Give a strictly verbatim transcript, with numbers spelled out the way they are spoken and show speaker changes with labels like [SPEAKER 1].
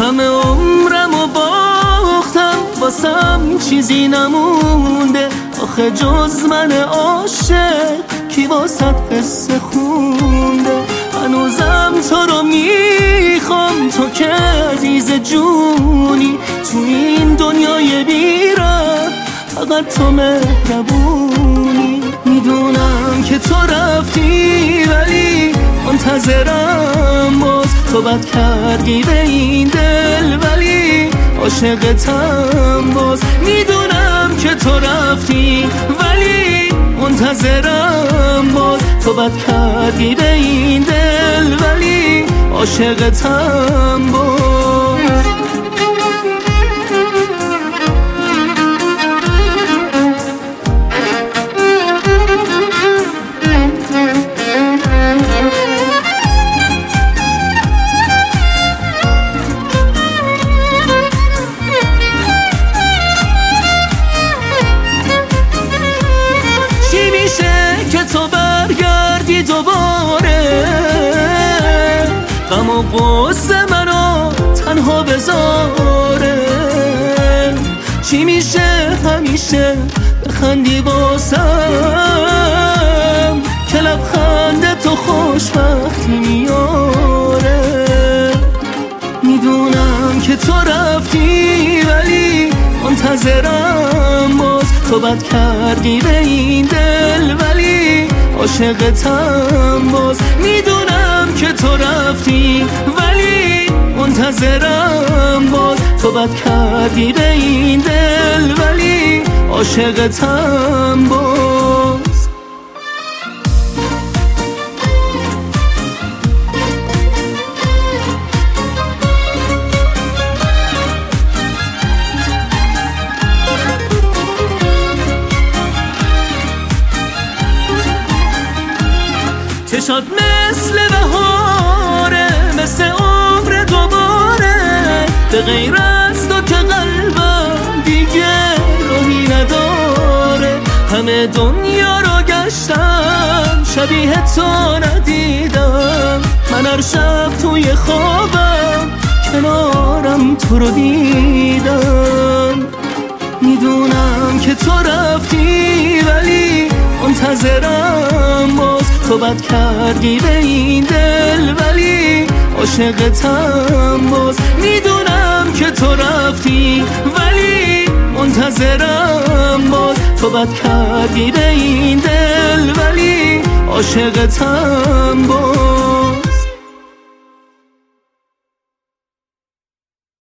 [SPEAKER 1] همه عمرمو باختم واسم چیزی نمونده، آخه جز من عاشق کی واسط قصه خونده. هنوزم تو رو میخوام، تو که عزیز جونی، تو این دنیای بی‌رحم فقط تو مهربونی. میدونم که تو رفتی ولی منتظرم باز، تو بد کردی به این دل ولی عاشقتم باز. میدونم که تو رفتی ولی منتظرم باز، تو بد کردی به این دل ولی عاشقتم باز. تو برگردی دوباره، غم و غصه منو تنها بذاره. چی میشه همیشه بخندی باسم، که لبخند تو خوشبختی میاره. میدونم که تو رفتی ولی منتظرم باز، تو بد کردی به این دل ولی عاشقتم باز. میدونم که تو رفتی ولی منتظرم باز، تو بد کردی به این دل ولی عاشقتم باز. چشات مثل بهاره، مثل عمر دوباره، به غیر از تو که قلبم دیگه راهی نداره. همه دنیا رو گشتم شبیه تو ندیدم، من هر شب توی خوابم کنارم تو رو دیدم. میدونم که تو رفتی ولی منتظرم باز، تو بد کردی به این دل ولی عاشقتم باز. میدونم که تو رفتی ولی منتظرم باز، تو بد کردی به این دل ولی عاشقتم باز.